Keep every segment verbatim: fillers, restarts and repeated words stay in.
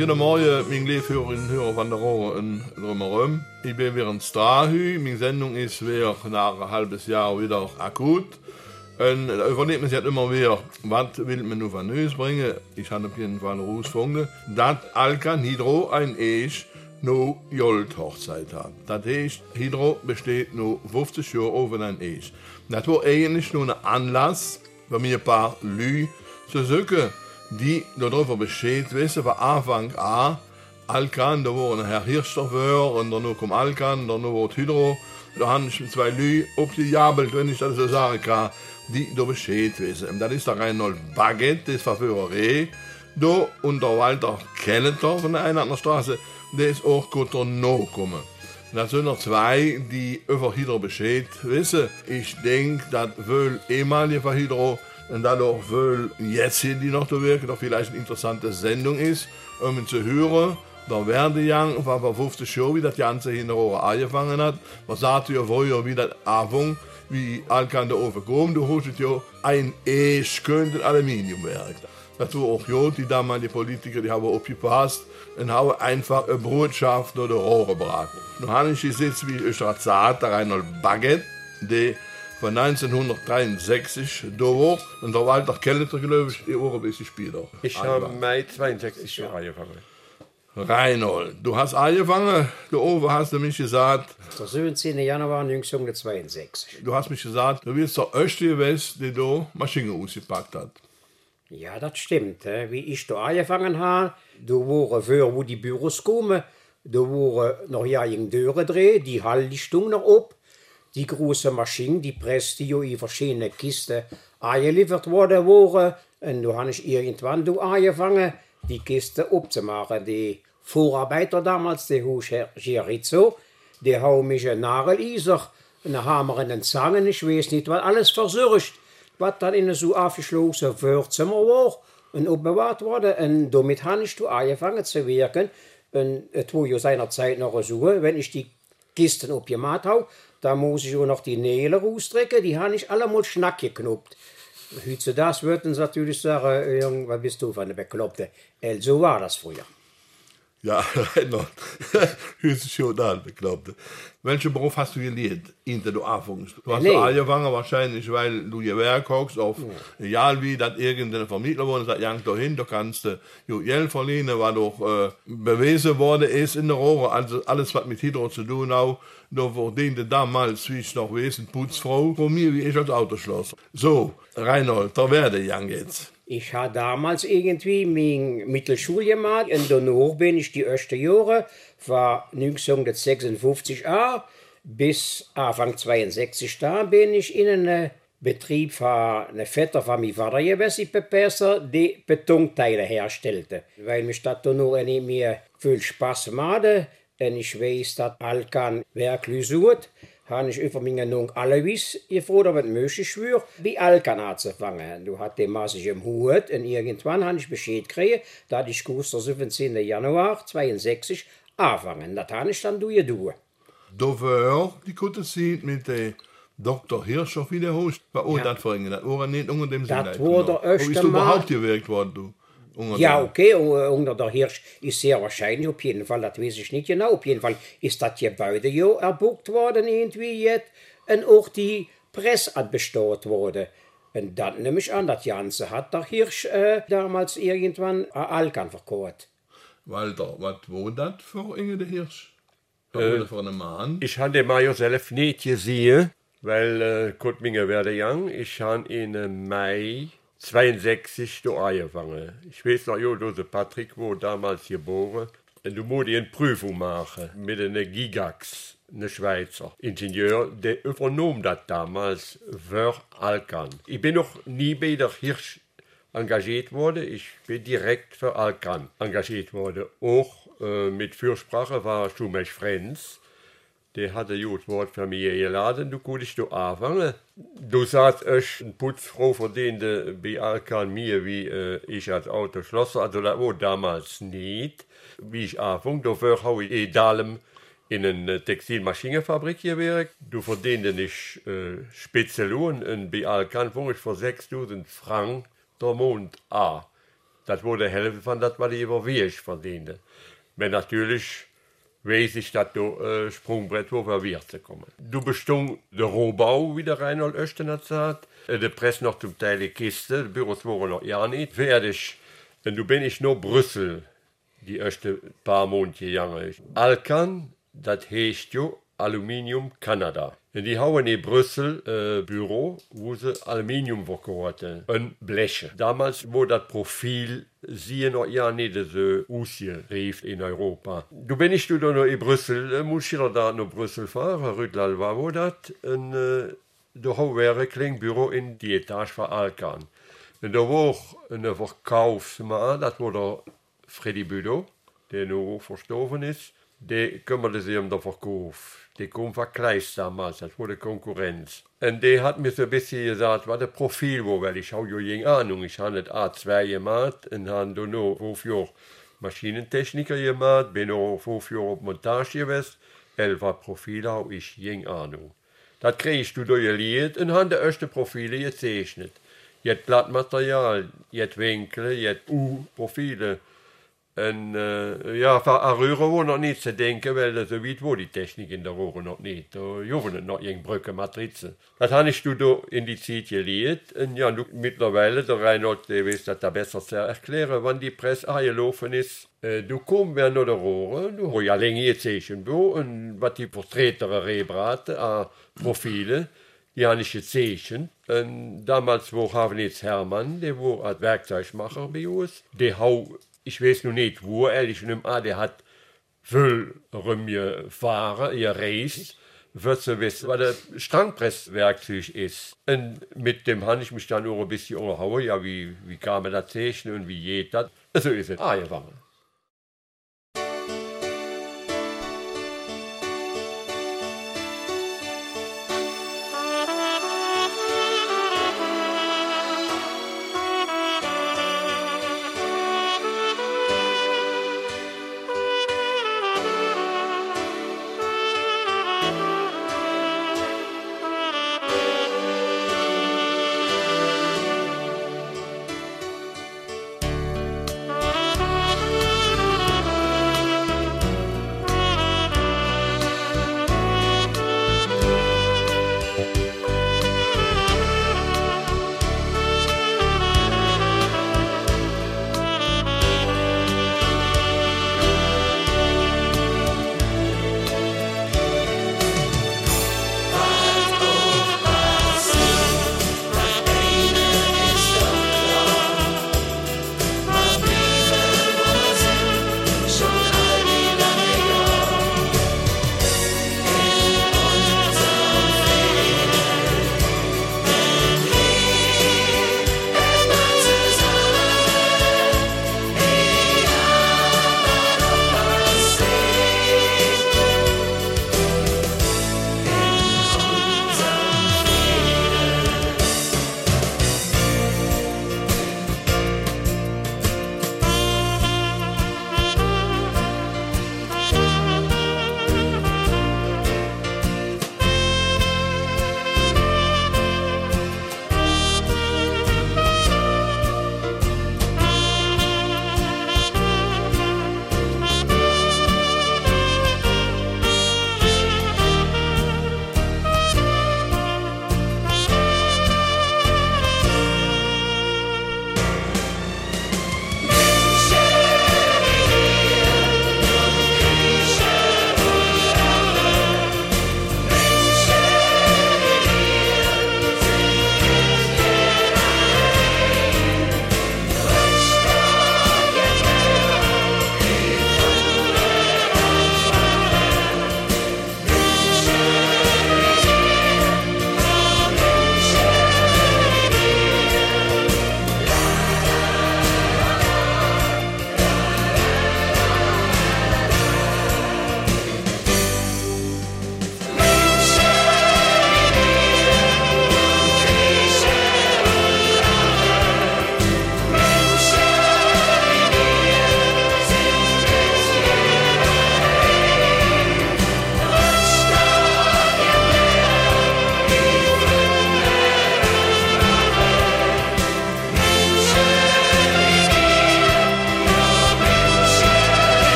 jeden Morgen mein Lebhörerin Hörer von der Rohre in drumherum. Ich bin wieder da. Meine Sendung ist wieder nach einem halben Jahr wieder akut. Und da überlegt man sich halt immer wieder, was will man noch von Neues bringen. Ich habe auf jeden Fall herausgefunden, dass Alcan Hydro ein Eich noch Gold-Hochzeit hat. Das heißt, Hydro besteht noch fünfzig Jahre auf ein Eich. Das war eigentlich nur ein Anlass, für mir ein paar Leute zu suchen, die darüber Bescheid wissen, von Anfang an. Alcan, da war ein Herr Hirschdorfer, und dann kam Alcan, dann war Hydro. Da haben sich zwei Leute aufgejabelt, wenn ich das so sagen kann, die da Bescheid wissen. Und das ist der Reinhold Baguette, das Verführer da, und der Walter Kelleter von der Einheitnerstraße, der ist auch gut noch gekommen. Das sind noch zwei, die über Hydro Bescheid wissen. Ich denke, dass wohl ehemalige von Hydro und dadurch wohl jetzt hier, die noch da wirken, doch vielleicht eine interessante Sendung ist, um zu hören, der Werdegang von vor fünfzig Jahren, wie das Ganze hinterher angefangen hat. Man sagt ja vorher, wie das Anfang, wie Alcan da oben kam, du hast ja ein Eich könnte Aluminiumwerk. Das war auch ja, die damaligen Politiker, die haben aufgepasst und haben einfach eine Botschaft oder Rohre gebracht. Nun habe ich jetzt, wie ich schon gesagt, der Reinhold Baguette, der von neunzehnhundertdreiundsechzig da war, und der Walter Kelleter, glaube ich, die war ein bisschen später. Ich habe im Mai zweiundsechzig Jahre angefangen. Reinhold, du hast angefangen, da oben hast du mich gesagt. Der siebzehnten Januar neunzehnhundertzweiundsechzig. Du hast mich gesagt, du bist der erste gewesen, der da Maschinen ausgepackt hat. Ja, das stimmt. Wie ich da angefangen habe, da waren früher, wo die Büros kommen, da waren noch ja in Döre drehen, die Halllichtung noch ab. Die große Maschine, die presste ja in verschiedene Kisten angeliefert worden waren. Und da habe ich irgendwann da angefangen, die Kiste abzumachen. Die Vorarbeiter damals, der Herr Gerizzo, der haben mich einen Nageleiser, einen Hammer und einen Zangen, ich weiß nicht, was alles versorgt, was dann in so aufgeschlossen Vorzimmer war und aufbewahrt wurde. Und damit habe ich da angefangen zu wirken. Und es war ja seinerzeit noch so, wenn ich die Kisten abgemacht habe, da muss ich auch noch die Nägel rausdrücken, die habe ich alle mal schnack geknüpft. Heute das würden sie natürlich sagen, Junge, was bist du für eine Bekloppte? Also so war das früher. Ja, Reinhold, hörst du schon an, Bekloppte. Welchen Beruf hast du gelernt, hinter du anfängst? Du hast Nee. nee. angefangen wahrscheinlich, weil du Gewerk hockst, auf, ja. egal wie, dass irgendein Vermittler wurde, sagt, ja, dahin, da kannst du jo, Geld verdienen, was doch äh, bewiesen worden ist in der Rohre, also alles, was mit Hydro zu tun hat, da verdiente damals, wie ich noch weiß, eine Putzfrau von mir, wie ich als Autoschlosser. So, Reinhold, da werde ich jetzt. Ich habe damals irgendwie mein Mittelschule gemacht und danach bin ich die ersten Jahre von neunzehnhundertsechsundfünfzig an bis Anfang zweiundsechzig da bin ich in einem Betrieb von einem Vetter von meinem Vater gewesen, Pepesser, die Betonteile herstellte. Weil mich das danach nicht mehr viel Spaß machte und ich weiß, dass Alcan wirklich sucht, habe ich über meine Nung Alois gefragt, ob es möglich wäre, bei Alcan anzufangen. Du hast den massig im Hut und irgendwann habe ich Bescheid gekriegt, dass ich kurz der siebzehnten Januar zweiundsechzig anfangen. Das habe ich dann durchgetan. Da war die gute Zeit mit dem Doktor Hirsch auf wieder Host. Was war das für ein? Das war nicht unter dem Sinn. Das war der erste Wo bist du Mal. überhaupt gewirkt worden, du? Unter Ja, dem- okay, uh, unter der Hirsch ist sehr wahrscheinlich, auf jeden Fall, das weiß ich nicht genau, auf jeden Fall ist das Gebäude ja erbucht worden irgendwie jetzt und auch die Presse hat bestellt worden. Und dann nehme ich an, das Ganze hat der Hirsch äh, damals irgendwann an Alcan verkauft. Walter, was war das für Inge der Hirsch? Was war das für ein Mann? Ich habe den Mario selbst nicht gesehen, weil äh, Kurt Minge werde young. Ich habe ihn im Mai zweiundsechzig da angefangen. Ich weiß noch, jo, der Patrick wurde damals geboren. Und du musst eine Prüfung machen mit einem Gigax, einem Schweizer Ingenieur, der übernahm das damals für Alcan. Ich bin noch nie bei der Hirsch engagiert worden. Ich bin direkt für Alcan engagiert worden. Auch äh, mit Fürsprache war Schumech Frenz. Der hatte ein gutes Wort für mich geladen, du konntest du anfangen. Du sagst, ich eine Putzfrau verdiente bei Alcan mir, wie äh, ich als Autoschlosser, also das war damals nicht. Wie ich anfing, dafür habe ich in Dahlem in einer Textilmaschinenfabrik gewirkt. Du verdiente nicht äh, Spitzenlohn und bei Alcan fing ich für sechstausend Franken der Monat an. Das wurde die Hälfte von das, was ich über Weg verdiente. Wenn natürlich weiß ich, dass du äh, Sprungbrett, wo wir Wirt zu kommen. Du bestung der Rohbau, wie der Reinhold Östener sagt. Äh, der Press noch zum Teil die Kiste, die Büros waren noch ja nicht fertig. Und du bin ich nur Brüssel, die erste paar Monate gegangen. Alcan, das heißt ja Aluminium Kanada. Und die haben in Brüssel äh, Büro, wo sie Aluminium verkaufen und Bleche. Damals wo das Profil sie noch ja nicht so ausgerief in Europa. Du bin ich du da noch in Brüssel, äh, muss ich da nach Brüssel fahren, Rüdlal war wo das, und äh, da haben wir ein kleines Büro in die Etage von Alcan. Und da war ein Verkaufsmann, das war der Freddy Budo, der noch verstorben ist, der kümmerte sich um den Verkauf. Der kam von Kleist damals, das war die Konkurrenz. Und der hat mir so ein bisschen gesagt, was das Profil war, weil ich habe ja keine Ahnung. Ich habe nicht A zwei gemacht und habe dann noch fünf Jahre Maschinentechniker gemacht, bin noch fünf Jahre auf Montage gewesen. elf Profile habe ich keine Ahnung. Das kriegst du da geliehen und habe die ersten Profile gezeichnet. Jetzt Blattmaterial, jetzt Winkel, jetzt U-Profile. Und äh, ja, für eine Röhre war noch nicht zu denken, weil so weit war die Technik in der Röhre noch nicht. Da waren noch irgendeine Brücke, Matrizen. Das habe ich da in die Zeit gelehrt. Und ja, du, mittlerweile, der Reinhold, der weiß das da besser zu erklären, wann die Presse angelaufen ist. Äh, du kommst während der Röhre, du hast ja länger gezeichnet, und was die Porträtere Rebrate, äh, Profile, die habe ich gezeichnet. Und damals war Havnitz Hermann, der war als Werkzeugmacher bei uns. Der hat, ich weiß noch nicht, wo, ehrlich nicht mehr, der hat viel rumgefahren, gereist, wird zu wissen, was das Strangpresswerkzeug ist. Und mit dem habe ich mich dann auch ein bisschen unterhauen, ja, wie, wie kann man das zeichnen und wie geht das? So ist es. Ah, ja, war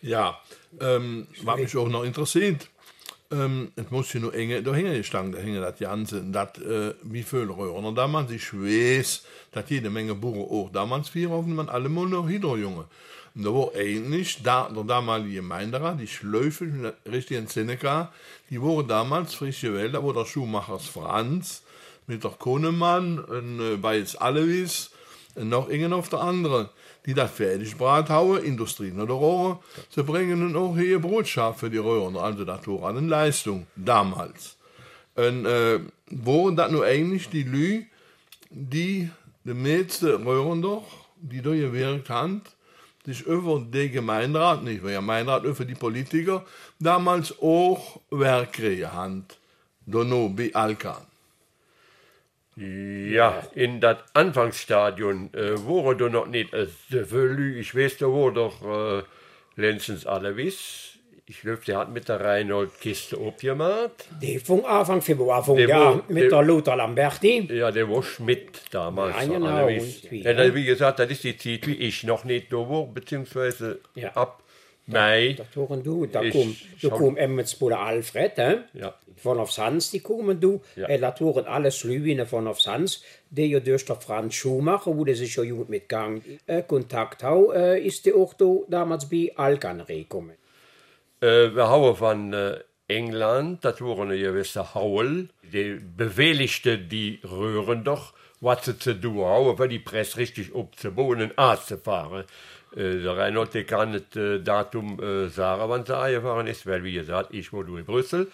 Ja, ähm, was mich auch noch interessiert, ähm, es muss ja nur enge da hängen gestanden, da hängen das Ganze, das, äh, wie viele Röhren damals, ich weiß, dass jede Menge Bauern auch damals vier auf man alle mal noch Hydrojunge. Und da war eigentlich da, der damalige Gemeinderat, die Schläufe, richtig in Seneca, die waren damals frische Welt, da war der Schuhmachers Franz, mit der Konemann, und äh, bei jetzt Alois, und noch irgendein auf der andere, die das fertig brat hauen, Industrien oder Rohre, sie bringen dann auch hier Brotschaft für die Röhren, also das war eine Leistung, damals. Und äh, waren das nur eigentlich die Lü, die die meisten Röhren doch, die da gewirkt haben, sich über den Gemeinderat, nicht über den Gemeinderat, über die Politiker, damals auch Werk kriegen haben, da noch bei Alkan. Ja, in das Anfangsstadion äh, war da noch nicht äh, so viel. Ich weiß, da war doch äh, Lenzens Alois. Ich glaube, der hat mit der Reinhold Kiste abgemacht. Die von Anfang Februar, von Der ja, war- mit der- der Lothar Lamberti. Ja, der war Schmidt damals. Ja, der genau, Alois. und wie, Ja, ja. wie gesagt, das ist die Zeit, wie ich noch nicht da war, beziehungsweise Ja. ab Mai. Da toren du, da Ich kom, da schau- kom Emmetsbruder Alfred, hè? Ja. Von aufs Hans, die kommen du. Ja. Ja. Da toren alle Slüwine von aufs Hans, der ja durch der Franz Schumacher, wo der sich ja gut mit Gang äh, Kontakt hau, äh, ist der auch da damals bei Alkan gekommen. Äh, wir haben von äh, England, das waren eine gewisse Haul, die bewilligte die Röhren doch, was sie zu tun haben, weil die Presse richtig abzubauen und anzufahren. Äh, der Reinhold, der kann das äh, Datum äh, sagen, wann sie angefahren ist, weil, wie gesagt, ich war in Brüssel.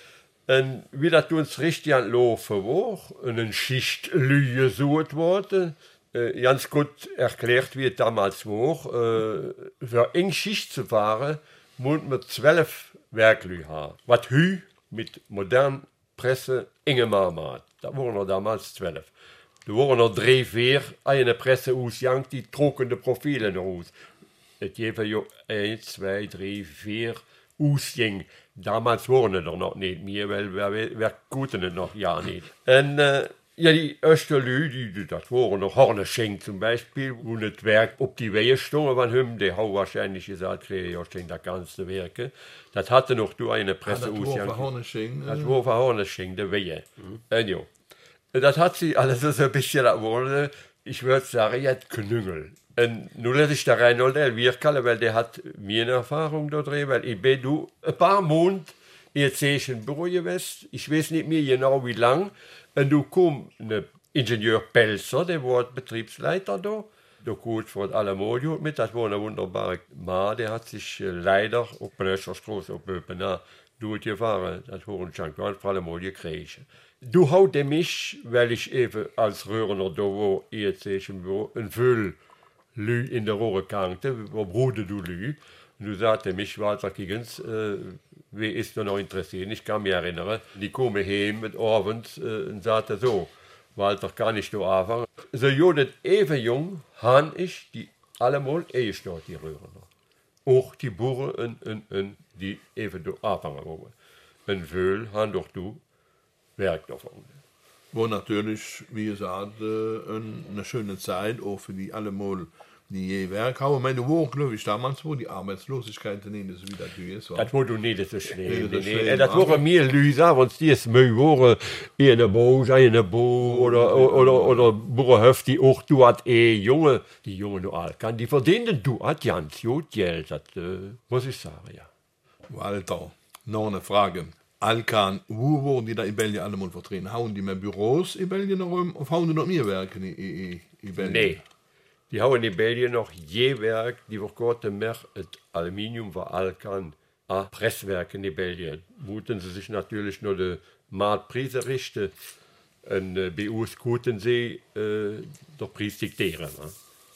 Und wie das uns richtig an Laufen war, eine Schicht Lüge gesucht wurde, äh, ganz gut erklärt, wie es damals war, äh, für eine Schicht zu fahren, muss man zwölf Werklü haben. Was hü mit modernen Presse enge Mama hat. Da waren noch damals zwölf. Da waren noch drei, vier, eine Presse ausgegangen, die trockene Profile noch aus. Es gab ja eins, zwei, drei, vier ausging. Damals waren es doch noch nicht mehr, weil wir, wir konnten es noch ja nicht. Und äh, ja, die ersten Leute, die, die, das waren noch Horneschenk zum Beispiel, wo das Werk auf die Wehe stand, von ihm, die haben wahrscheinlich gesagt, ja, Schenk, das ganze Werke. Das hatte noch du eine Presse Das war ausgegangen. von Hornesching, Das äh, war von Horneschenk, die Wehe. Und ja. Das hat sie alles so ein bisschen geworden, ich würde sagen, jetzt Knüngel. Und nun lässt sich der Reinhold wirken, weil der hat mir eine Erfahrung da drin, weil ich bin du ein paar Monate jetzt sehe ich ein Büro gewesen, ich weiß nicht mehr genau wie lang, und du kam ein Ingenieur Pelzer, der war Betriebsleiter da, da kommt von Alamodio mit, das war ein wunderbarer Mann, der hat sich äh, leider auf der Straße auf Böpena durchgefahren, das war ein Champion von Alamodio gekriegt. Du haut mich, weil ich eben als Röhrener da war, jetzt sehe ich ein Büro, ein Füll Lü in der Rohre kante, wo Bruder du Lü. Und du sagte mich, Walter Kigens, äh, wer ist da noch interessiert? Ich kann mich erinnern, die kommen heim mit Abend äh, und sagte so, Walter, kann ich da anfangen? So jodet even jung, han ich die allemal eingestaat, die Röhrener. Auch die Boeren und, und, und die even da anfangen wollen. Und veel han doch du Werk davon. war natürlich, wie gesagt, äh, ein- eine schöne Zeit, auch für die allemal, die je Werk haben. Meine war, glaube ich, damals, wo die Arbeitslosigkeit nicht so wie das ist. Das war du nicht so schlimm. Nicht so Nee, schlimm, nee. Das aber- waren mir Lüser, wenn die es mögen waren, in der Bo, in der Bo, oder, oder, oder Bauernhöfe, die auch du hat, eh, Junge, die Junge nur alt kann, die verdienen du hat ganz gut Geld, das äh, muss ich sagen, ja. Walter, noch eine Frage. Alkan, wo wurden die da in Belgien allemal vertreten? Hauen die mehr Büros in Belgien rum, oder hauen die noch mehr Werke in, in, in Belgien? Nee. Die haben in Belgien noch je Werk, die verkochten mehr het Aluminium war Alkan a Presswerken in Belgien. Moeten sie sich natürlich nur die Marktpreise richten. Und äh, bei uns konnten sie äh, der Preis diktieren. Ne?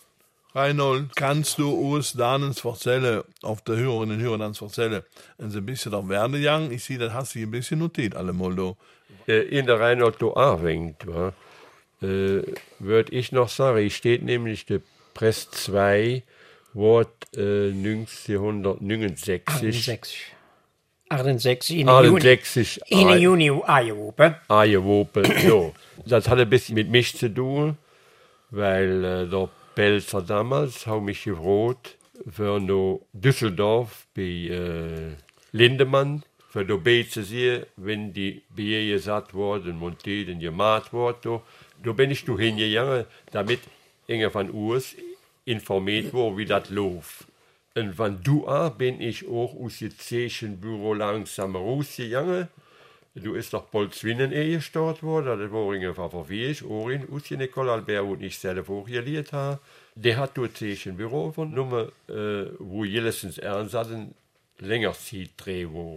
Reinhold, kannst du uns dann erzählen, auf der Hörerinnen und Hörer dann erzählen, ein bisschen der Werdegang? Ich sehe, das hast du ein bisschen notiert, allemal da. Äh, in der Reinhold do anfängt, wa, äh, würde ich noch sagen, ich steht nämlich der Press zwei, Wort äh, neunzehnhundertneunundsechzig. achtundsechzig. achtundsechzig in achtundsechzig Juni. In ah, Juni angehoben. angewopen. So. Das hat ein bisschen mit mich zu tun, weil äh, der Pelzer damals hat mich gefragt, für no Düsseldorf bei äh, Lindemann, für do B zu sehen, wenn die Bier satt wurden, montiert und gemacht wurden. Da bin ich du hingegangen, damit Inge von Urs informiert wurde, wie das läuft. Und von du an bin ich auch aus dem Zeichenbüro langsam rausgegangen. Du ist doch bald Zwinnen gestartet worden, das war ungefähr vor vier Jahren, auch in aus der Nicole Albert, wo ich selber auch gelehrt habe. Der hat dort Zeichenbüro von Nummer, äh, wo Jellesens Ernst hatten, länger Zeit drehen war.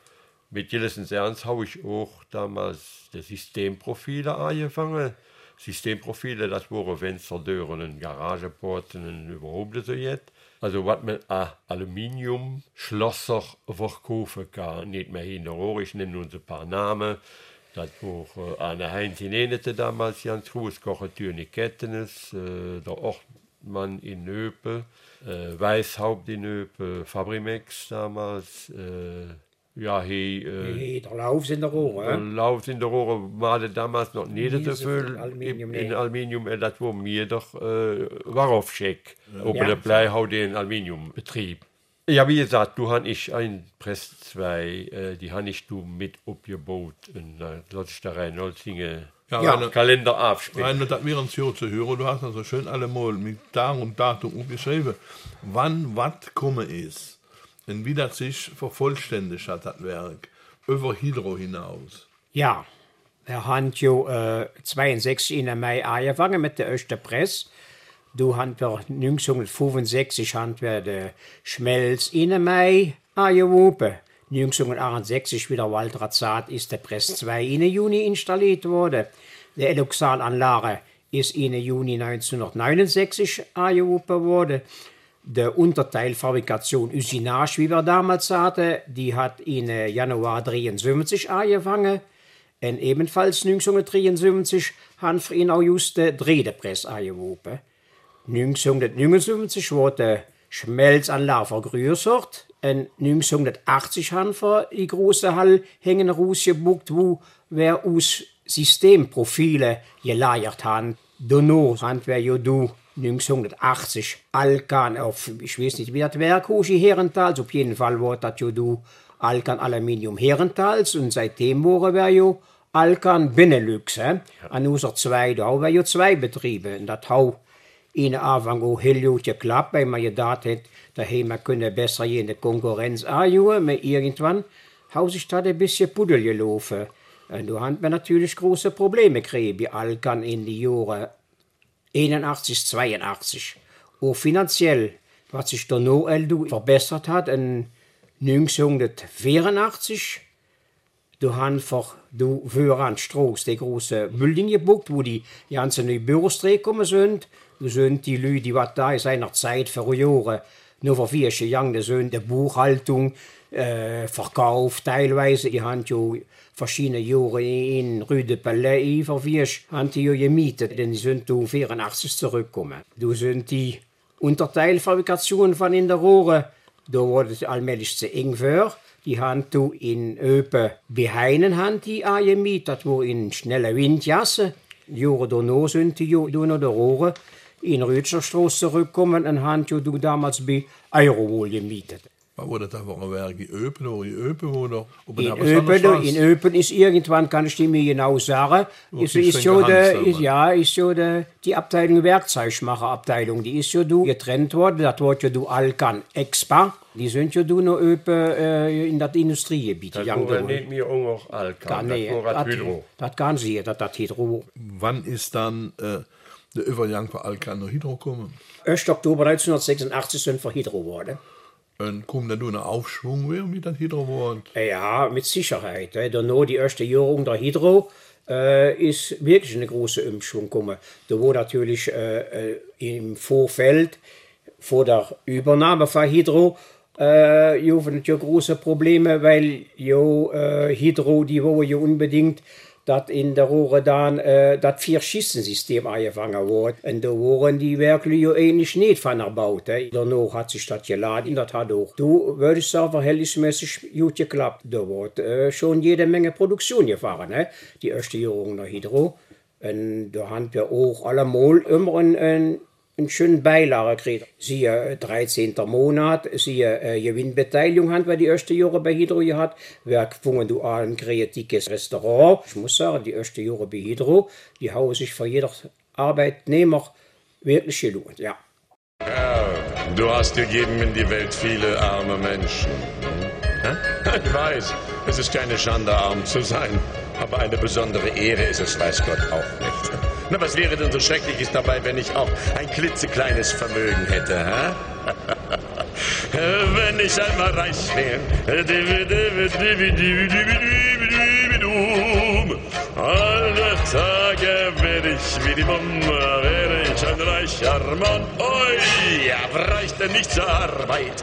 Mit Jellesens Ernst habe ich auch damals die Systemprofile angefangen. Systemprofile, das waren Fensterdüren und Garageporten und überhaupt so jetzt. Also was man an Aluminiumschlosser verkaufen kann, nicht mehr hinterher, ich nenne uns ein paar Namen. Das war äh, Anne Heinz in Enete damals, ganz groß, Kochentür in Kettenes, äh, der Ortmann in Nöpe, äh, Weißhaupt in Nöpe, Fabrimex damals, äh, ja, hier, äh, Nee, der Lauf sind der Rohre. der Äh? Lauf in der Rohre war damals noch nicht Nie so so viel viel Aluminium, in, in nee. Aluminium, äh, das war mir doch äh, Warowschek, ja. Ob Ja. der Bleihau den Aluminiumbetrieb. Ja, wie gesagt, du hast ich ein Press zwei, äh, die habe ich du mit abgebaut in der Lotsterei Nolzinge Ja, Ja. Rainer, Kalender abspielen. Rainer, das wäre uns hier zu hören. Du hast also schön alle mal mit Tag und Datum geschrieben, wann was komme ist und wie das sich vervollständigt hat, das Werk, über Hydro hinaus. Ja, wir haben ja äh, zweiundsechzig in der Mai angefangen mit der ersten Presse. Du haben wir neunzehnhundertfünfundsechzig haben wir den Schmelz in der Mai angehoben. neunzehnhundertachtundsechzig, wie der Walter sagt, ist der Press zwei in Juni installiert worden. Die Eloxalanlage ist in Juni neunzehnhundertneunundsechzig angehoben worden. Die Unterteilfabrikation Usinage, wie wir damals hatten, die hat in Januar dreiundsiebzig angefangen. Und ebenfalls neunzehnhundertdreiundsiebzig haben wir in August die Drehdepress angehoben. neunzehnhundertneunundsiebzig wurde die Schmelzanlage vergrößert. Und neunzehnhundertachtzig haben wir die große Halle hängen rausgebuckt, wo wir aus Systemprofile geleiert haben. Danach haben wir ja du neunzehnhundertachtzig Alkan auf, ich weiß nicht, wie das Werk ist, Herentals, auf jeden Fall war das ja du Alkan Aluminium Herentals und seitdem waren wir ja Alkan Benelux. He? An unserer zwei, da haben wir ja zwei Betriebe und das hat in der Anfang auch heel gut geklappt, weil man gedacht hat, da wir können besser in der Konkurrenz anjuhen, aber irgendwann hat sich das ein bisschen Puddel gelaufen. Und da haben wir natürlich große Probleme gekriegt, bei Alkan in die Jahre einundachtzig, zweiundachtzig. Auch finanziell, was sich da noch verbessert hat, in neunzehnhundertvierundachtzig, da haben wir du Wöran Stroß, die große Building gebucht, wo die ganzen neue Büros gekommen sind. Da sind die Leute, die was da in seiner Zeit für Jahre, nur für vier Jahre, sind die Buchhaltung, äh, Verkauf teilweise, die haben ja verschiedene Jahre in Rue de Palais für vier haben die ja gemietet, denn die sind da vierundachtzig zurückgekommen. Da sind die Unterteilfabrikationen von in der Rohre, da wurde es allmählich zu eng für. Die haben du in Öpe beheinen haben die angemietet, das war in schneller Windjasse. Die Jahre danach sind die ja noch der Rohre in Rützerstraße zurückgekommen und haben du damals bei Eurowol gemietet. Was wurde das für ein Werk? Die Öpen oder die Öpen oder? In Öpen, in Öpen ist irgendwann, kann ich dir mir genau sagen, ist, ist so der, ist, ja, ist so der, die Abteilung Werkzeugmacherabteilung, die ist ja du getrennt worden, das wird ja du Alkan Expa, die sind ja du noch Öpen äh, in das Industriegebiet. Das war nicht mehr auch Alkan, das war das Hydro. Das kann sie, das das Hydro. Wann ist dann äh, der Übergang von Alkan nach Hydro gekommen? ersten Oktober neunzehnhundertsechsundachtzig sind wir Hydro geworden. Und kommt dann nur ein Aufschwung, wie das Hydro war? Ja, mit Sicherheit. Danach die erste Jahre unter Hydro äh, ist wirklich eine große Umschwung gekommen. Da war natürlich äh, im Vorfeld, vor der Übernahme von Hydro, äh, ja, große Probleme, weil jo, äh, Hydro, die wollen ja unbedingt, dass in der Rohre dann äh, das Vier-Schisten-System angefangen wurde. Und da waren die wirklich ja ähnlich nicht von erbaut. Eh. Danach hat sich das geladen, das hat auch, du würdest sagen, verhältnismäßig gut geklappt. Da wurde äh, schon jede Menge Produktion gefahren, eh. Die erste Jahre nach Hydro. Und da haben wir auch allemal immer einen, einen, einen schönen Beilage gekriegt. Sie äh, dreizehnter Monat, sie äh, Gewinnbeteiligung haben wir die ersten Jahre bei Hydro gehabt. Wir fangen du an ein kreatives Restaurant. Ich muss sagen, die ersten Jahre bei Hydro, die haben sich für jeder Arbeitnehmer wirklich gelohnt, ja. Herr, du hast gegeben in die Welt viele arme Menschen. Hm? Ich weiß, es ist keine Schande, arm zu sein. Aber eine besondere Ehre ist es, weiß Gott, auch nicht. Na, was wäre denn so Schreckliches dabei, wenn ich auch ein klitzekleines Vermögen hätte, hä? Wenn ich einmal reich wäre. Alle Tage werde ich wie die Mama, wäre ich ein reicher Mann. Oi, ja, bräuchte nicht zur Arbeit.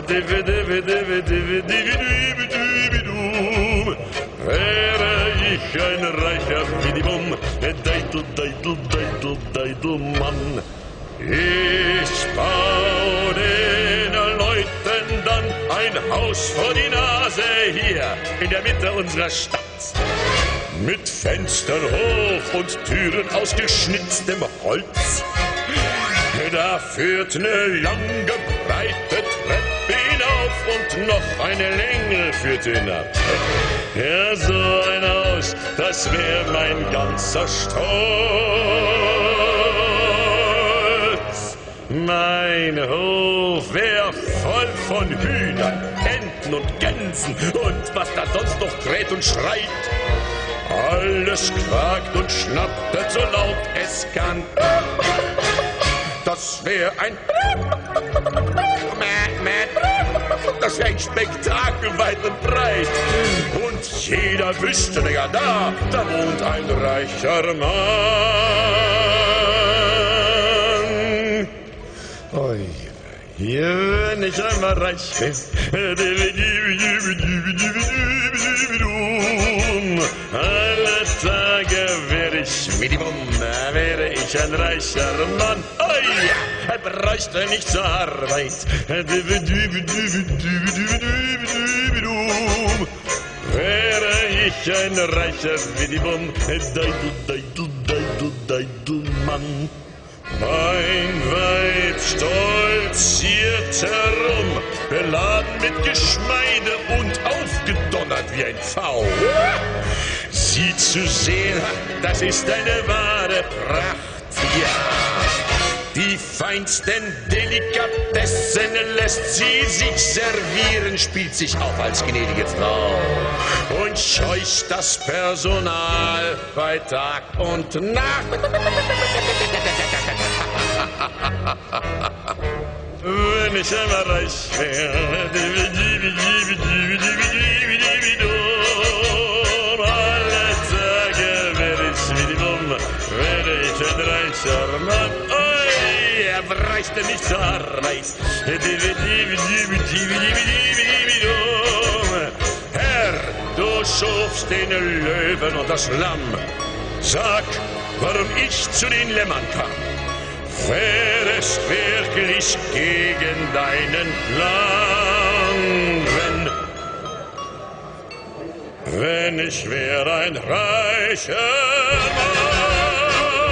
Wäre ich ein reicher wie die Mama, Deitel, Deitel, Deitel, Deitel, Mann. Ich baue den Leuten dann ein Haus vor die Nase hier in der Mitte unserer Stadt. Mit Fenstern hoch und Türen aus geschnitztem Holz. Da führt eine lange, breite Treppe hinauf und noch eine Länge führt hinab. Ja, so ein Haus, das wäre mein ganzer Stolz. Mein Hof wäre voll von Hühnern, Enten und Gänsen und was da sonst noch kräht und schreit. Alles quakt und schnattert so laut es kann. Das wäre ein Das wäre ein Spektakel weit und breit. Und jeder wüsste, ja da, da wohnt ein reicher Mann. Oi, hier, wenn ich einmal reich bin. Alle Tage wäre ich wie die Wumme, wäre ich ein reicher Mann. Oh ja, er bräuchte nicht zur Arbeit. Wäre ich ein reicher wie die Wumme, Deidel, Deidel, Deidel, Deidel, Mann. Mein Weib stolziert herum, beladen mit Geschmeide und aufgedonnert wie ein Pfau. Sie zu sehen, das ist eine wahre Pracht, ja. Die feinsten Delikatessen lässt sie sich servieren, spielt sich auf als gnädige Frau und scheucht das Personal bei Tag und Nacht. Wenn ich einmal reich wäre, alle Tage wäre ich wie die Wumme, wäre ich ein reicher Mann. Oi, er bräuchte nicht zur Arbeit. Herr, du schufst den Löwen und das Lamm. Sag, warum ich zu den Lämmern kam. Wäre es wirklich gegen deinen Plan, wenn, wenn ich wäre ein reicher Mann.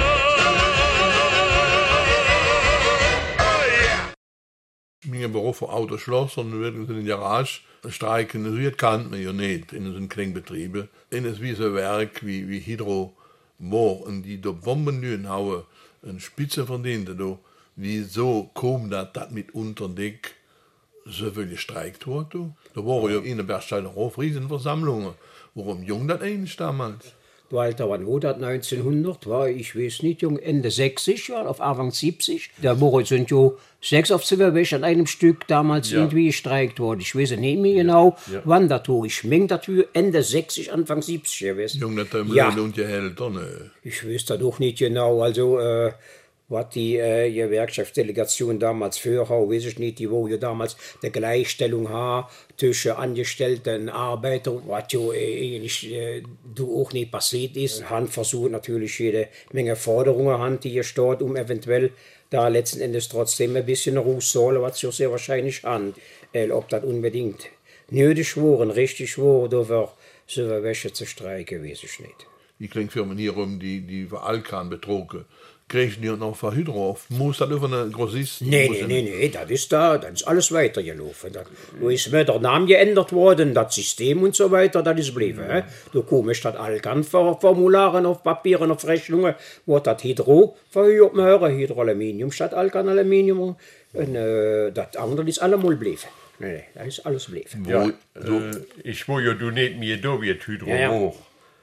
Oh, yeah. Mijn Beruf voor Autoschlosser werden in der Garage streiken, das wird kann man ja nicht in so Kleinbetriebe. In es wie so Werk wie, wie Hydro war und die da Bomben hauen, eine Spitze verdiente, da, wieso kam das, das mit Unterdeck so viel gestreikt wurde? Da waren ja in der Bergsteiner Hof Riesenversammlungen. Warum jung das eigentlich damals? Du Alter, wann war das? neunzehnhundert, war ich weiß nicht, jung, Ende sechzig, ja, auf Anfang siebzig. Da waren sind ja sechs Offiziere an einem Stück damals ja. irgendwie gestreikt worden. Ich weiß nicht mehr genau, ja. Ja. wann das war. Ich meine, das war Ende sechzig, Anfang siebzig gewesen. Jung, das haben ja. und Gehälter, ne? Ich weiß das doch nicht genau, also, äh, was die äh, Gewerkschaftsdelegation damals vorhaben, weiß ich nicht, die wo ja damals die Gleichstellung haben zwischen Angestellten und Arbeitern, was ja äh, eigentlich äh, auch nicht passiert ist. Han versucht natürlich jede Menge Forderungen, han, die hier steht, um eventuell da letzten Endes trotzdem ein bisschen Ruhe soll, was ja sehr wahrscheinlich an. Äh, ob das unbedingt nötig war und richtig war, da war so welche zu streiken, weiß ich nicht. Die Klingfirmen hier rum, die, die für Alkan betrogen. kriegen die noch von Hydro auf. Muss das über eine Grossist? Nee, nee, nee, nee, das ist da, das ist alles weitergelaufen. Da ist mir der Name geändert worden, das System und so weiter, das ist geblieben. Mhm. Da komme statt Alkan-Formularen auf Papieren, auf Rechnungen, wo das Hydro verhört man hören, Hydroaluminium statt Alkan-Aluminium. Und äh, das andere ist allemal geblieben. Nee, nee, das ist alles geblieben. Ja, äh, ich will ja du nicht mehr da wie Hydro ja, ja. hoch.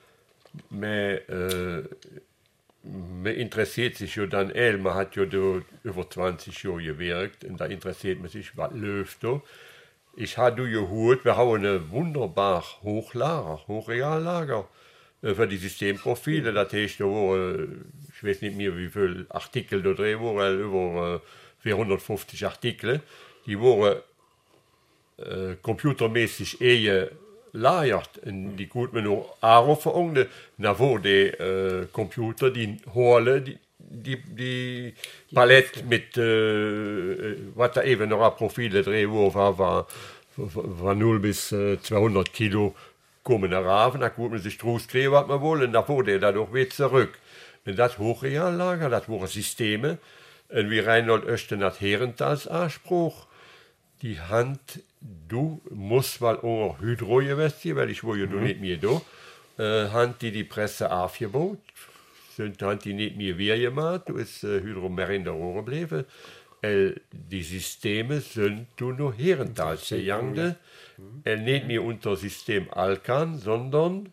Me, äh, me interessiert sich ja dann, El, man hat ja da über zwanzig Jahre gewirkt und da interessiert man sich, was läuft da. Ich habe ja gehört, wir haben ein wunderbar Hochlager, Hochreallager äh, für die Systemprofile. Das heißt, da waren, ich weiß nicht mehr, wie viele Artikel da drin waren, über äh, vierhundertfünfzig Artikel. Die waren äh, computermäßig eher lagert en die gut men nog aanroffen na voor de uh, computer die holen die die die palet met uh, wat er even nog profielen drehen van van van nul bis uh, zweihundert Kilo komen naar raven dan moet men zich troos kleden wat men wil en dan voor de dat ook weer terug en dat hoogreallager dat waren systemen en wie Reinhold Östen had Herentals aansproch die Hand, du musst mal auch Hydro investieren, weil ich will ja mhm. nicht mehr da. Äh, Hand die die Presse aufgebaut, sind Hand die nicht mehr wir gemacht, du ist äh, Hydro mehr in der Rohre geblieben. Äh, die Systeme sind du noch Herentals gegangen, äh, nicht mehr unter System Alkan, sondern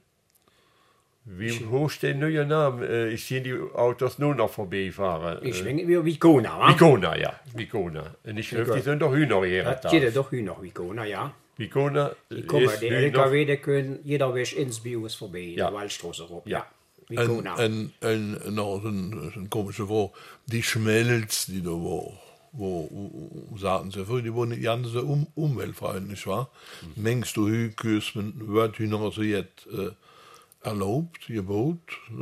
wie hoch steht der neue Name? Ich sehe die Autos nur noch vorbeifahren. Ich denke wie Vicona, wa? Vicona, ja. Vicona. Und ich glaube, die sind doch Hühner hier. Das geht doch Hühner, Vicona, ja. Vicona ist Hühner. Die L K W, die können jeder Weg ins Bios vorbei, ja. Der Waldstraße rum. Ja. Vicona. Und, und, und noch ein, ein komischer Wort, die Schmelz, die da war, wo, wo sagten sie, die waren nicht ganz so um, umweltfreundlich, war. Mhm. Mengst du Hühner, wird Hühner also jetzt, äh, erlaubt, gebot.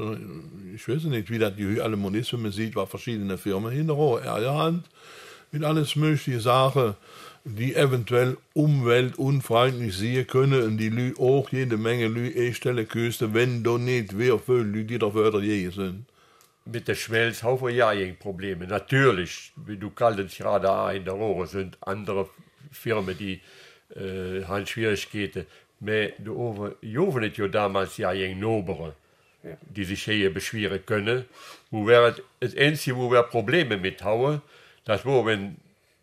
Ich weiß nicht, wie das die alle Monisten, man sieht, war verschiedene Firmen hinterher, Erhand, mit alles mögliche Sachen, die eventuell umweltunfreundlich sein können und die Lü auch jede Menge Lü einstellen können, wenn da nicht wer viele Lü, die da wieder je sind. Mit der Schmelz haben wir ja Probleme. Natürlich, wie du kaltest gerade an, in der Rohre sind andere Firmen, die äh, haben Schwierigkeiten. Aber du jovenet ja damals ja gegen Nobere, ja. Die sich hier beschweren können. Wo wir das Einzige, wo wir Probleme mit haben, das war, wenn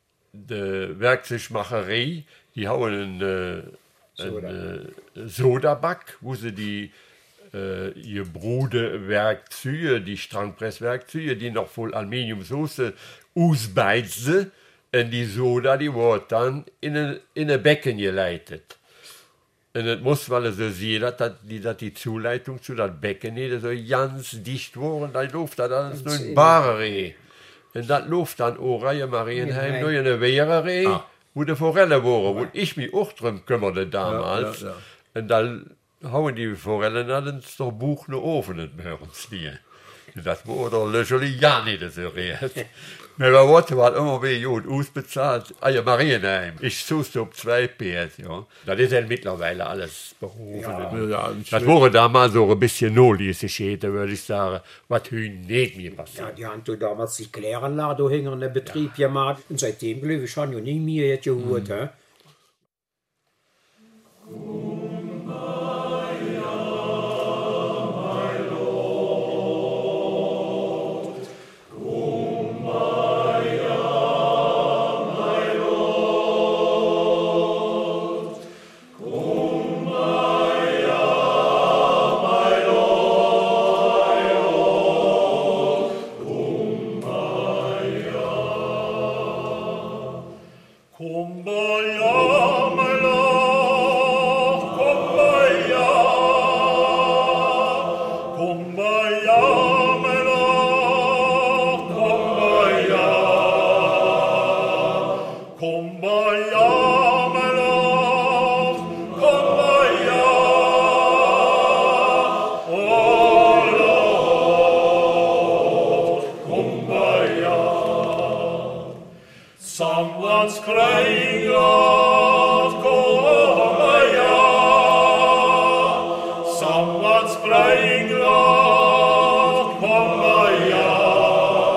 die Werkzeugmacherei, die haben einen, äh, einen äh, Sodaback, wo sie die äh, gebrude Werkzeuge, die Strangpresswerkzeuge, die noch voll Aluminiumsoße ausbeizen, und die Soda, die wird dann in ein, in ein Becken geleitet. Und es muss, weil er so sieht, dass die, dass die Zuleitung zu das Becken nicht so ganz dicht war und dann läuft das alles nur in Barere. Und das läuft dann auch Reihe Marienheim nur in eine Wehrere, ah. wo die Forelle waren, wo ich mich auch drum kümmerte damals. Ja, ja, ja. Und dann hauen die Forellen dann ins Buch noch offen bei uns hier. Das war der Löscheli ja nicht so recht. Wir wollten halt immer wieder gut ausbezahlt. Ah ja, Marienheim. Ich suchte auf zwei P S, ja. Das ist ja mittlerweile alles berufen. Ja, ja, das wurde damals so ein bisschen Notdienstgeschehen, würde ich sagen, was heute nicht mehr passiert. Ja, die haben da damals die Kläranlage, da hingen einen Betrieb ja. gemacht. Und seitdem, glaube ich, schon ja nie mehr jetzt gehört, mhm. Someone's crying out, Kumbaya. Someone's crying out, Kumbaya.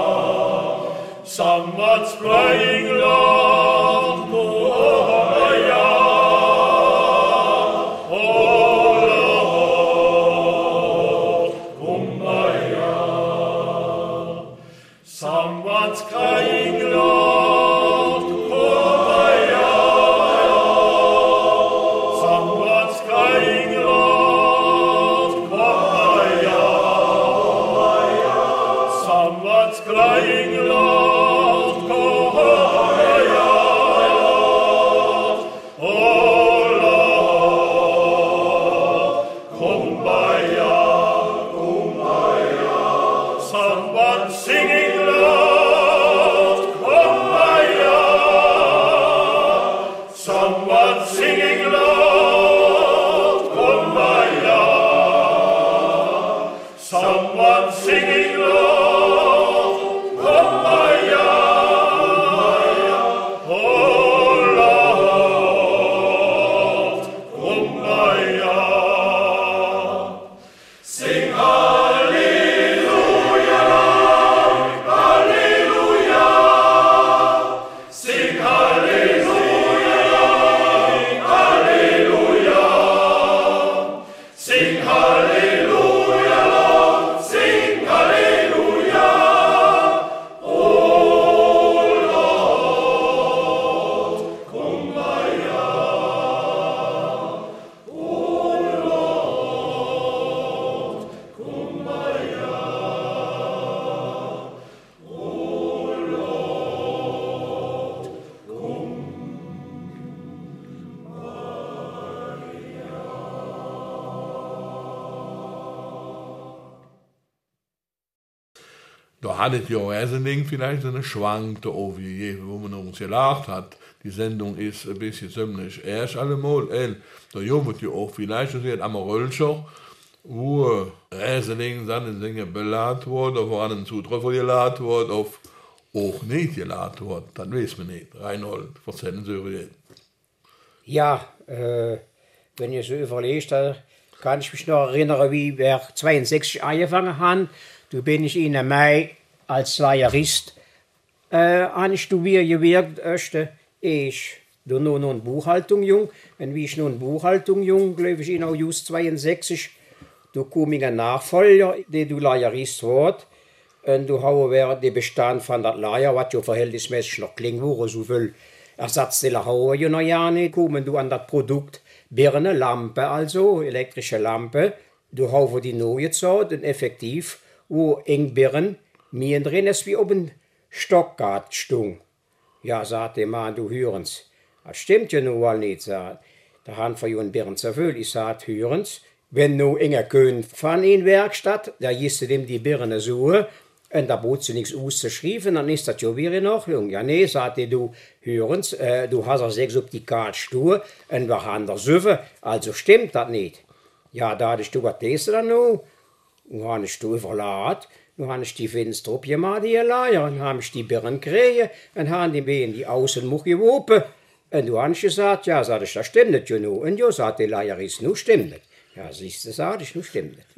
Da hattet ja Erseling vielleicht so eine Schwank, oh, wie, wo man uns gelacht hat. Die Sendung ist ein bisschen ziemlich erst allemal, ey, da jobbt ja auch vielleicht, so sieht Amarölscher, wo Erseling seine Dinge beladen wird, auf einen Zutreffer geladen wird, auf auch nicht geladen wird, das weiß man nicht. Reinhold, verzeihen Sie mir. Ja, äh, wenn ihr so überlegt, da kann ich mich noch erinnern, wie wir zweiundsechzig angefangen haben. Da bin ich in Mai als Lagerist äh, an Studier gewirkt, öste ich da noch noch in Buchhaltung jung. Und wie ich noch in Buchhaltung jung, glaube ich, in August zweiundsechzig, da kam ich ein Nachfolger, der du Lagerist wird. Und du haben wir den Bestand von der Lager, was ja verhältnismäßig noch klingt, wo so viel Ersatzteile haben ja noch ja nicht, kommen du an das Produkt Birne, Lampe, also elektrische Lampe, du haben die neue Zeit und effektiv, wo eng Birnen mir drin ist wie oben Stockgart stung. Ja, sagt der Mann, du hören's. Das stimmt ja nun mal nicht, sagt. Da haben wir ja einen Birnen zu viel. Ich sagt, hören's. Wenn du enger König von in Werkstatt, da gehst du dem die Birne suchen, und da brauchst du nichts auszuschreiben, dann ist das ja wieder noch jung. Ja, nee, sagt er, du, hören's, äh, du hast auch sechs auf die Karte stur, und wir haben da sieben, also stimmt das nicht. Ja, da hatte ich, du, was tust du dann noch? Dann habe ich die verladen, dann habe ich die Fenster gemacht, die Leier, dann habe ich die Birnen gekriegt, und habe die in die Außenmuch geworfen. Und du hast gesagt, ja, sag ich, das stimmt nicht, ja, nu. Und ja, sagt der Leier, ist nu stimmt nicht. Ja, siehst du, sag ich, nu stimmt nicht.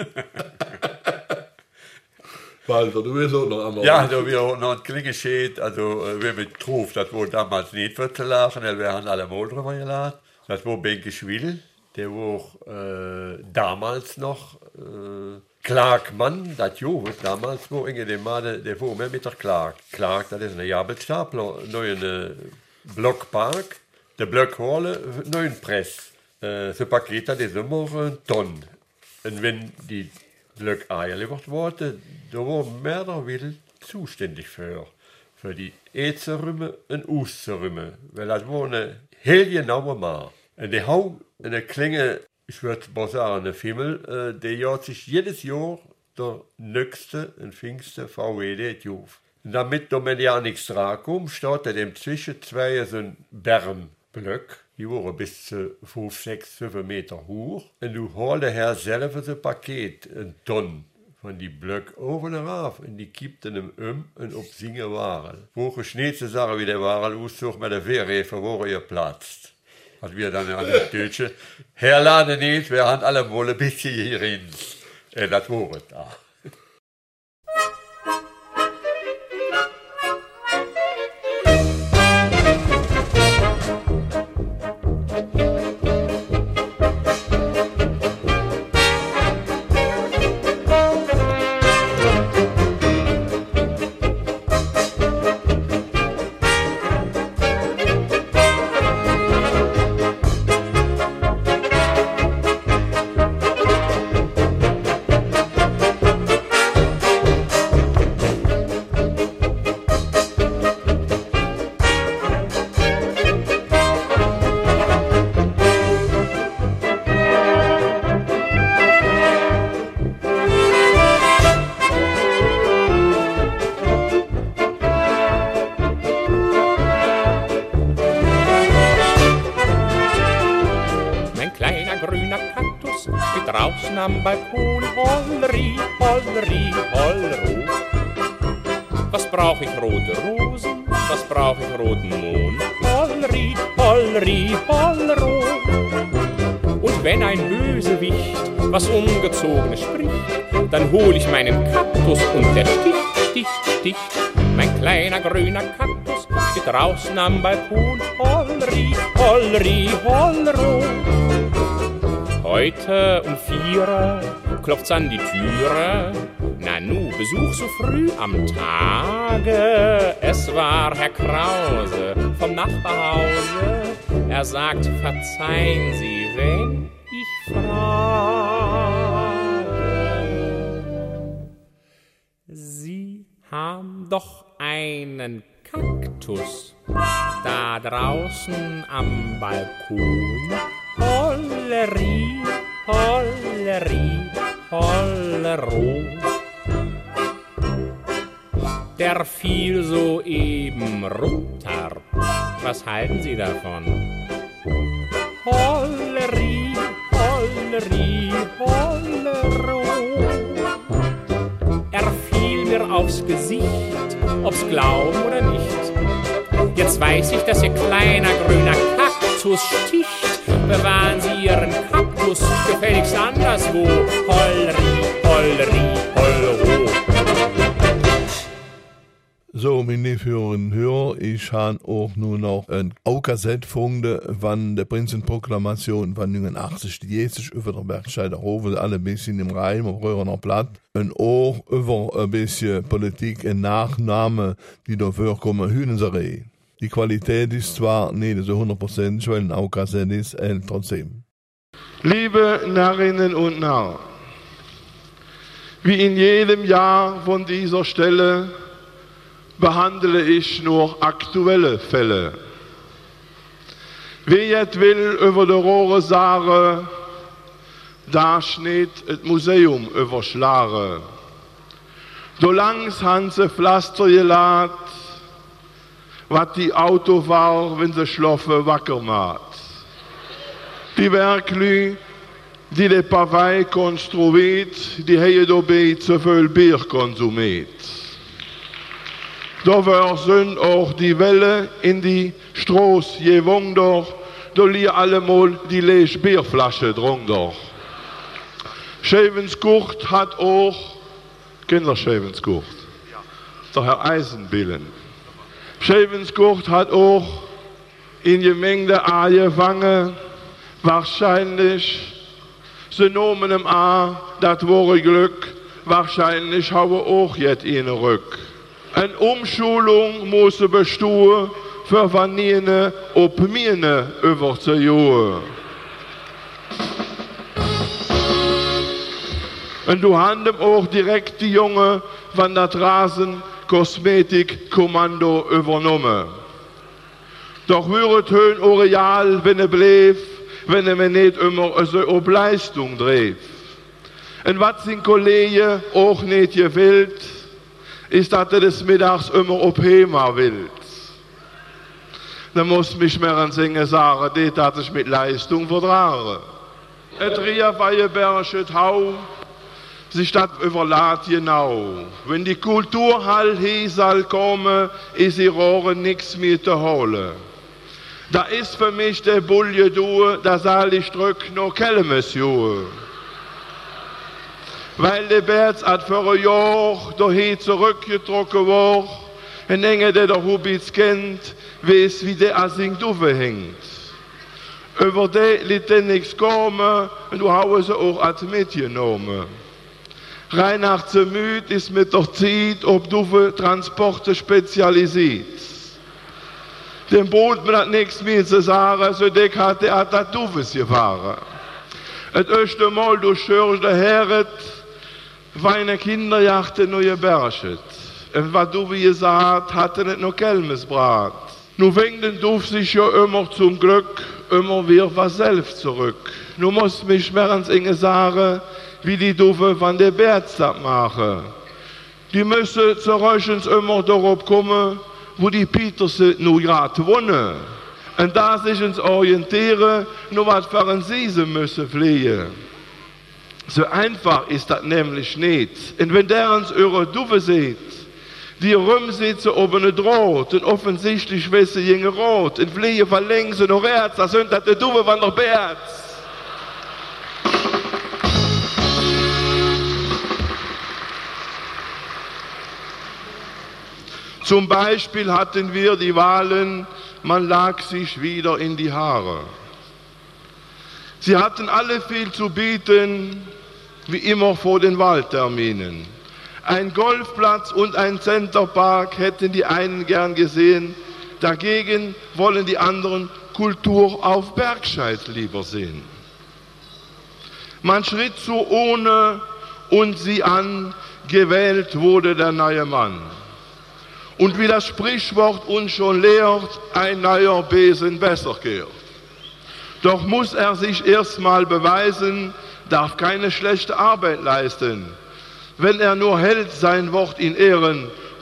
Walter, du bist auch noch am Ja, da wir auch noch ein Klinge steht, also wir mit Truf, das wurde damals nicht für zu lachen, weil wir haben alle mal drüber geladen. Das war Benke Schwil, der war äh, damals noch äh, Clarkmann, das Juhus damals, wo Inge den Mann, der fuhr mehr mit der Clark. Clark, das ist eine Jabelstapler, neue Blockpark, der Blockhalle, neuen Press. Äh, so Paket, das ist immer ein Tonn. Und wenn die Blöcke eingeliefert wurde, da war mehr oder weniger zuständig für, für die Äzerrümme und Osterrümme, weil das war eine heel genaue Mann. Und die haben eine Klinge, ich würde mal sagen, eine Fimmel, äh, der hat sich jedes Jahr der nächste und pfingste V W D auf. Und damit da man ja nichts dran kommt, steht er dem zwischen zwei so ein Bärmblöcke. Die waren bis zu fünf, sechs, sieben Meter hoch. Und du holst daher selber so ein Paket, ein Tonn, von die Blöcke oben rauf. Und die kippt dann um und ob singen waren. Wo geschneit zu sagen, wie der Waren auszog mit der Wehrrefer, wo er platzt. Hat wir dann an der Deutsche, herladen nicht, wir haben alle wohl ein bisschen hier rein. Und das war es da. Am Balkon, Holleri, Holleri, Hollero. Was brauch ich rote Rosen, was brauch ich roten Mohn? Holleri, Holleri, Hollero. Und wenn ein Bösewicht was Ungezogenes spricht, dann hol ich meinen Kaktus und der sticht, sticht, sticht. Mein kleiner grüner Kaktus steht draußen am Balkon, Holleri, Holleri, Hollero. Heute um vier klopft's an die Türe. Nanu, Besuch so früh am Tage. Es war Herr Krause vom Nachbarhause. Er sagt, verzeihen Sie, wenn ich frage. Sie haben doch einen Kaktus da draußen am Balkon. Holleri, Holleri, Hollero. der fiel soeben runter. Was halten Sie davon? Holleri, Holleri, Hollero. Er fiel mir aufs Gesicht, ob's glauben oder nicht. Jetzt weiß ich, dass Ihr kleiner grüner Kaktus sticht. Bewahren Sie Ihren Kaktus gefälligst anderswo. Holleri, Holleri, Hollero. So, meine Hörerinnen und Hörer, ich habe auch nur noch ein Aukassett gefunden, wann der Prinzenproklamation von neunundachtzig, die Jesus über der Bergscheider Hofe, alle ein bisschen im Reim auf Röhrener Blatt, und auch über ein bisschen Politik und Nachname, die dafür kommen, Hühnerei. Die Qualität ist zwar nicht so hundert Prozent, weil ein Aukassett ist, äh, trotzdem. Liebe Narrinnen und Narren, wie in jedem Jahr von dieser Stelle behandle ich nur aktuelle Fälle. Wer jetzt will über die Rohre sagen, da steht das Museum überschlagen. So langs haben sie Pflaster geladen, was die Autofahrer, wenn sie schlafen, wacker macht. Die Werklü, die die Partei konstruiert, die haben dabei zu viel Bier konsumiert. Da sind auch die Welle in die Straße gewandert, da liegen allemal die leere Bierflasche drunter. Schevenskurt hat auch, Kinder Schevenskurt, der Herr Eisenbillen. Schevenskurt hat auch in Gemengde angefangen, wahrscheinlich, sie nahmen ihm an, das war Glück, wahrscheinlich haben wir auch jetzt ihn rück. Eine Umschulung muss bestehen, für Vanine ob Mine über zu Jahre. Und du hast auch direkt die Junge von der Rasen-Kosmetik-Kommando übernommen. Doch würdet hören auch real, wenn er blieb, wenn er mir nicht immer so auf Leistung dreht. Und was sind Kollegen auch nicht gewillt, ist, dass er des Mittags immer auf Hema will. Dann muss mich mehr an Singen sagen, das hat ich mit Leistung vertragen. Et rief ein Berget Hau, sich das überlädt genau. Wenn die Kulturhall hier soll kommen, ist die Rohre nichts mehr zu holen. Da ist für mich der Bulje durch, da soll ich drück noch Kellemesjur. Weil der Berz hat vor ein Jahr dahin zurückgetrocken war, und einer, der der Hubitz kennt, weiß, wie der an sich hängt. Über den liegt er nichts kommen, und du hast sie auch als mitgenommen. Reinhard Zemüt ist mit der Zeit auf Duve Transporte spezialisiert. Dem Boot mir hat nichts mehr zu sagen, so dick hat er hat das Duves gefahren. Das erste Mal durch Schörch der Heret, meine Kinderjachte noch geberget. Und was du wie gesagt, hatte nicht noch Kelmesbrat. Nun fängt den Duft sich ja immer zum Glück, immer wieder was selbst zurück. Nun muss mich mehr ans Inge sagen, wie die Duffe von der Bergstadt machen. Die müssen zurück immer darauf kommen, wo die Petersen nur gerade wohnen. Und da sich uns orientieren, nur was für ein Siese müssen fliehen. So einfach ist das nämlich nicht. Und wenn der uns eure Duffe sieht, die rumsitzen oben eine Draht und offensichtlich wissen jinge rot und fliehen von links und rechts, das sind das die Duffe von der Berz. Zum Beispiel hatten wir die Wahlen, man lag sich wieder in die Haare. Sie hatten alle viel zu bieten, wie immer vor den Wahlterminen. Ein Golfplatz und ein Centerpark hätten die einen gern gesehen, dagegen wollen die anderen Kultur auf Bergscheid lieber sehen. Man schritt so ohne und sie an, gewählt wurde der neue Mann. Und wie das Sprichwort uns schon lehrt, ein neuer Besen besser kehrt. Doch muss er sich erstmal beweisen, darf keine schlechte Arbeit leisten. Wenn er nur hält sein Wort in Ehren,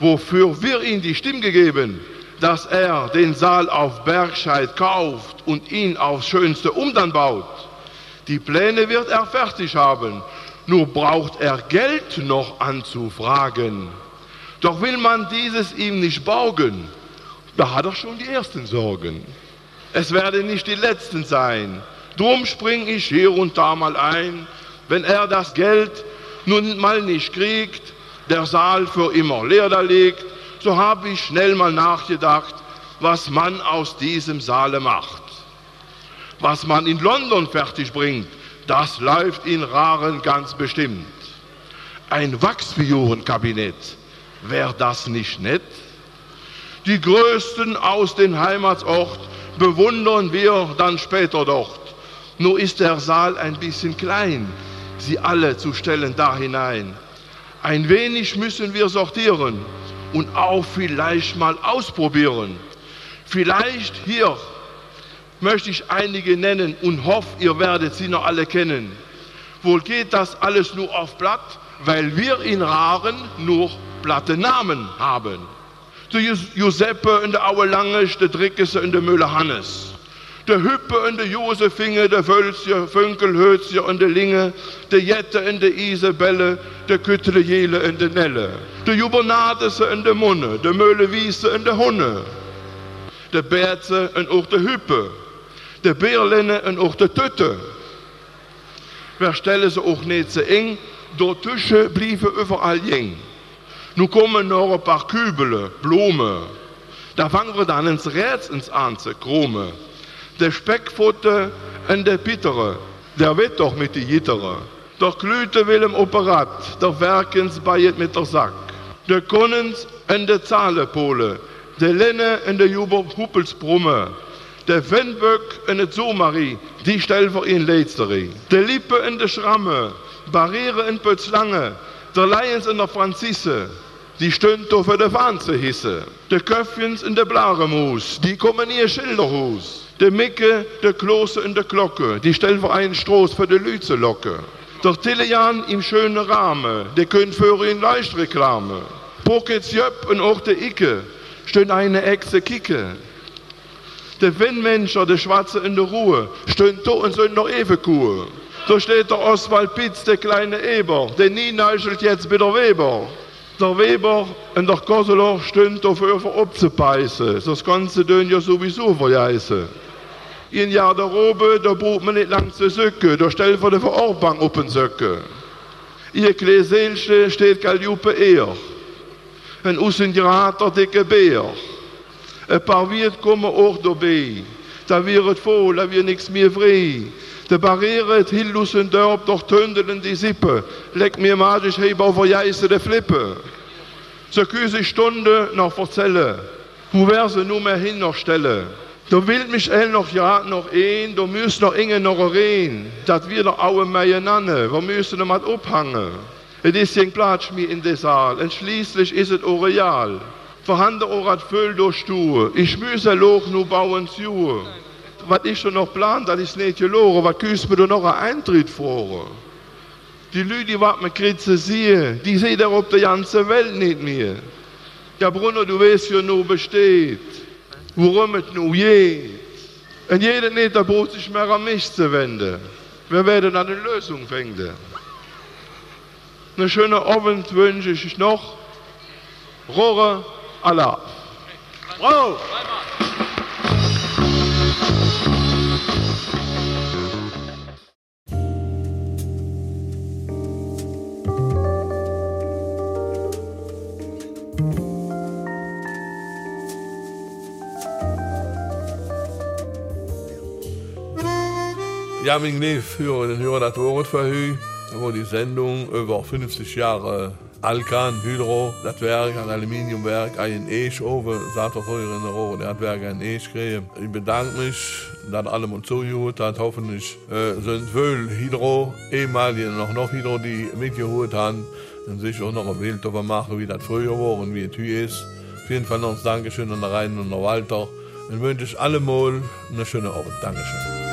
wofür wir ihm die Stimme gegeben, dass er den Saal auf Bergscheid kauft und ihn aufs Schönste um dann baut. Die Pläne wird er fertig haben, nur braucht er Geld noch anzufragen. Doch will man dieses ihm nicht borgen, da hat er schon die ersten Sorgen. Es werden nicht die letzten sein, drum spring ich hier und da mal ein, wenn er das Geld nun mal nicht kriegt, der Saal für immer leer da liegt, so habe ich schnell mal nachgedacht, was man aus diesem Saale macht. Was man in London fertig bringt, das läuft in Raren ganz bestimmt. Ein Wachsfigurenkabinett, wär das nicht nett? Die Größten aus dem Heimatsort bewundern wir dann später dort. Nur ist der Saal ein bisschen klein, sie alle zu stellen da hinein. Ein wenig müssen wir sortieren und auch vielleicht mal ausprobieren. Vielleicht hier möchte ich einige nennen und hoffe, ihr werdet sie noch alle kennen. Wohl geht das alles nur auf Blatt, weil wir in Raren nur platte Namen haben. Der Giuseppe und der Aue Langes, der Drickese und der Müller Hannes. Der Hüppe und der Josefinge, der Wölzje, Vönkelhözje und der Linge, der Jette und der Isabelle, der Küttle Jele und der Nelle. Der Jubernadese und der Munne, der Möhlewiese und der Hunne. Der Berze und auch der Hüppe. Der Bärlene und auch der Tütte. Wer stelle sie auch nicht so eng, dort Tische bliefe überall jeng. Nun kommen noch ein paar Kübele, Blume. Da fangen wir dann ins Räts ins Anze, Krome. Der Speckfutter und der Pittere, der wird doch mit die Jittere. Der Klüte will im Operat, der Werkens beiet mit der Sack. Der Konnens und der Zahlepole, der Lenne und der Juber Huppelsbrumme. Der Wenböck und der Zomarie, die stellen für ihn Letztere. Der Lippe und der Schramme, Barriere und Pötzlange, der Lions und der Franzisse, die stünd für der Wanze hisse. Der Köpfchens und der Blaremus, die kommen in ihr Schilderhus. Der Micke, der Klose und der Glocke, die stellen für einen Stroß für die Lützelocke. Der Tillejan im schönen Rahmen, der könnt für ihn Leuchtreklame. Pockets Jöpp und auch der Icke, stehen eine Echse Kicke. Der Windmenscher, der Schwarze in der Ruhe, stehen da und sind noch Evekuhe. Da steht der Oswald Pitz, der kleine Eber, der nie neischelt jetzt bei der Weber. Der Weber und der Kosseler stehen dafür für abzubeißen, das Ganze dön ja sowieso verjeißen. In Jahr der Robe, da braucht man nicht lang zu söcken, da stellt man die Verordnung auf den Söcke. Ihr Gläselste steht Galjupe eher, ein Außengrater dicke Bär. Ein paar Wirt kommen auch dabei, da wird voll, da wird nichts mehr frei. Der Barriere, Hillus und Dörp, doch töndeln die Sippe, leck mir magisch Heber auf Jeise der Flippe. So küsse Stunde noch verzelle, wo wär sie nur mehr hin noch stelle. Da will mich el noch ja noch ein, da müsst noch inge noch rein, dat wir noch aue Meier nanne, wir müssen noch mal abhangen. Es ist ein Platz mir in der Saal, und schließlich ist es auch real. Verhande auch hat Föl durch Stuhe, ich müsse loch nur bauen zu. Was ich schon noch plan, das ist nicht gelogen, was küsst mir da noch ein Eintritt vor? Die Leute, die was mit Kritze sehen, die sehen da auf der ganzen Welt nicht mehr. Ja, Bruno, du weißt ja nur besteht, worum es nur geht. Und jeder nicht, der braucht sich mehr an mich zu wenden. Wir werden an eine Lösung finden. Einen schönen Abend wünsche ich noch. Rohre Allah. Bravo! Ja, mein Lieb, für den Hörer das Wort für heute, wo die Sendung über fünfzig Jahre Alcan, Hydro, das Werk, ein Aluminiumwerk, ein Eichoven, sagt auch vorher in der Rohre, der hat Werk ein Eich gekriegt. Ich bedanke mich, dass alle mal zugehört hat. Hoffentlich äh, sind viele Hydro, ehemalige noch noch Hydro, die mitgehört haben und sich auch noch ein Bild darüber machen, wie das früher war und wie es heute ist. Auf jeden Fall noch ein Dankeschön an der Rhein und der Walter. Und wünsche ich alle mal eine schöne Abend. Dankeschön.